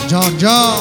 جان جان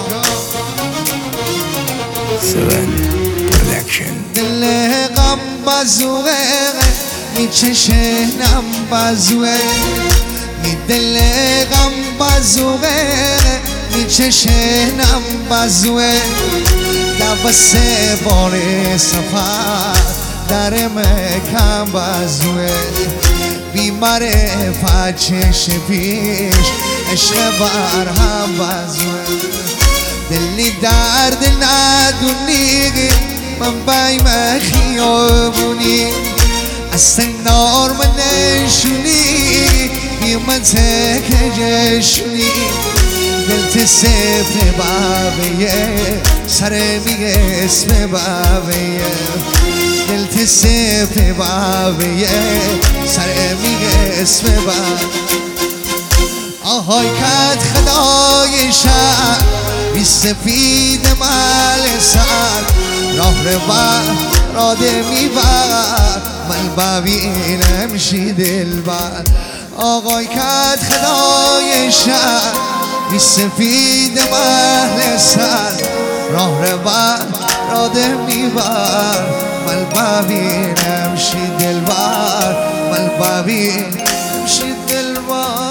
سون پرودکشن. دل غم بازوه میچشنم بازوه، می دل غم بازوه میچشنم بازوه، دوسه بار سفر در مکم بازوه، بیمار فچش پیش عشق بر هم بازوه، دلی درد ندونی من بایم خیابونی، از نار من نشونی بیمن تکجشونی، دل تسفر بابیه سر میگه اسم بابیه، دل تسفر بابیه سر میگه اسم بابیه، آهای کت خدای شهر بی سفید مال سر، راه راده میبر من ببینم شی دل بر، آقای کت خدای شهر بی سفید مال سر، راه راده میبر من ببینم شی دل بر، من ببینم شی دل بر.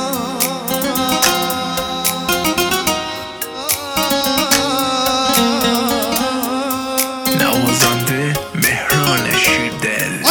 نوازنده مهران شیردل.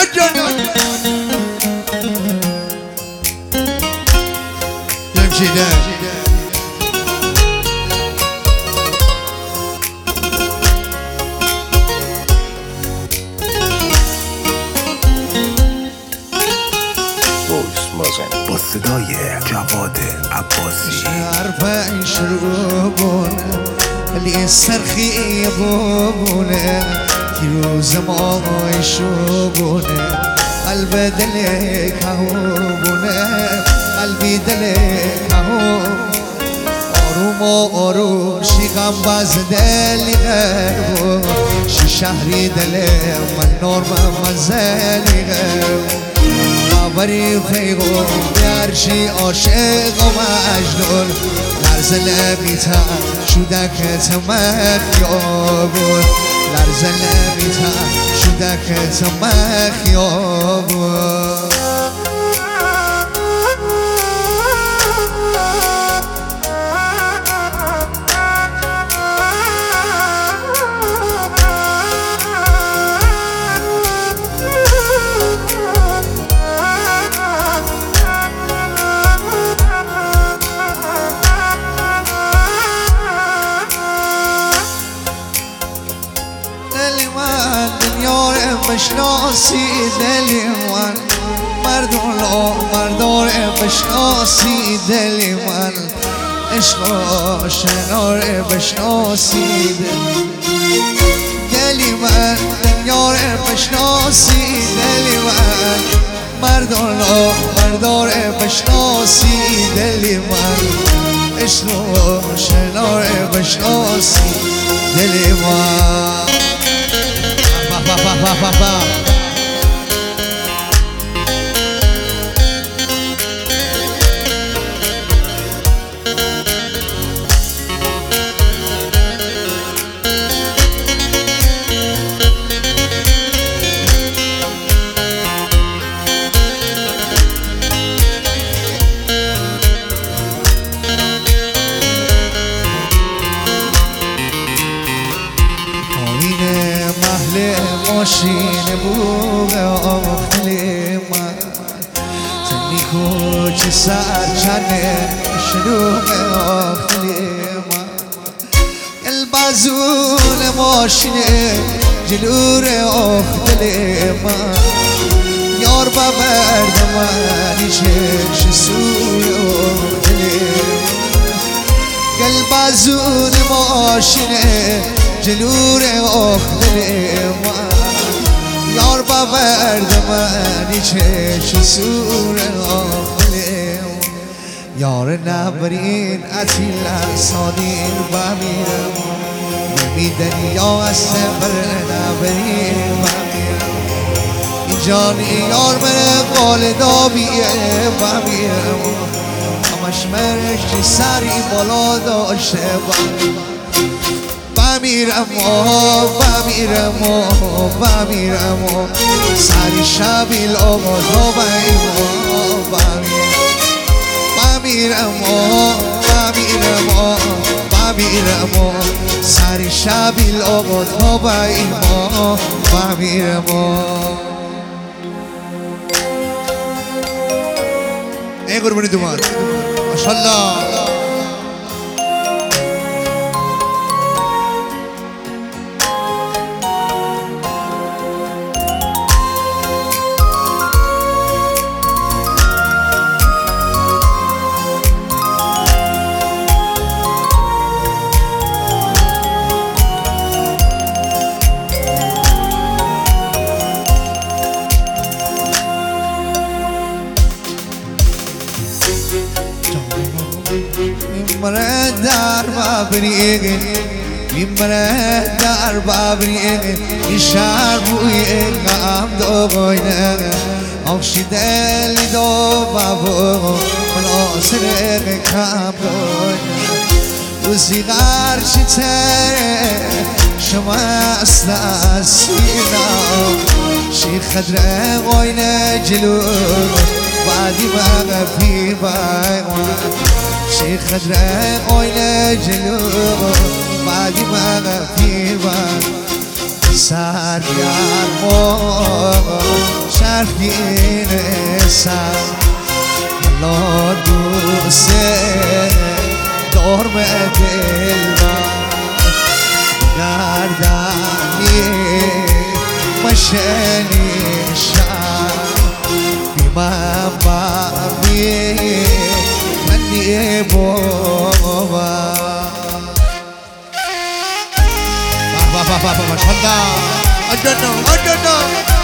با صدای جواد عباسی. حرف شروع بونه ولی سرخی بونه، دیروز ما شو بونه قلب دل کهونه، قلبی دل کهون آروم و آروم شی غم باز دلی غربو، شی شهری دل من نورم مزلی غربو، باوری فیغو بیارشی عاشق و مجنون، لرز لبیتا شده تمخیابون، لرز لبیتا شده تمخیابون. بشناسی دلی من مردار بشناسی دلی من، عشق و شنار بشناسی دلی من، دنیار بشناسی دلی من، مردار بشناسی دلی من، عشق و شنار بشناسی دلی من. ماشین بوغ آخلی من، زنی کوچه سرچنه شلوغ آخلی من، البازون ماشین جلور آخلی من، یار ببرد منی چش سوی آخلی من، البازون ماشین جلور آخلی من، یار باورد منی چش سور آخلی، یار نبرین اتیل سادین بمیرم، نمیدنی یا از سفر نبرین بمیرم، این جانی یار من قال دابیه بمیرم، اما چشمش سری بالا داشته بمیرم سری شبیل آقا تو بمیرم سری شبیل آقا تو بمیرم ای قربونی دومان ماشاءالله میمره در بابریگه میمره در بابریگه این شهر روی غم دوگوینه آخشی دل دو بابو مناصر کم دوینه روزی غرشی تره شما اصلا سینا شی خدره غوینه جلو بعدی بغفی بايوان شي خدره قوينه جلو بعدي بغفی بايوان سر یار موقع شرفین سر الله دوسته دورم دل گردنی مشنی شر بیمم بابی منی بابا بابا ماشاءالله. I don't know